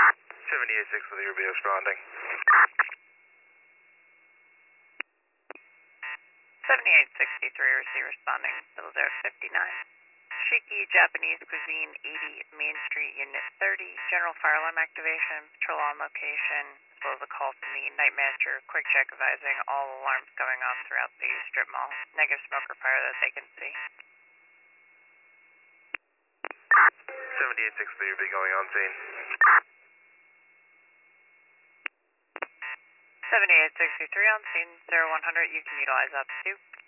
78-6 with your be responding. 7863, receive responding, Little 059. Shiki Japanese Cuisine, 80 Main Street, Unit 30. General fire alarm activation, patrol on location, as well as a call from the night manager. Quick check advising all alarms going off throughout the strip mall. Negative smoke or fire that they can see. 78-6 with your be going on scene. 7863 on scene, 0100, you can utilize up to.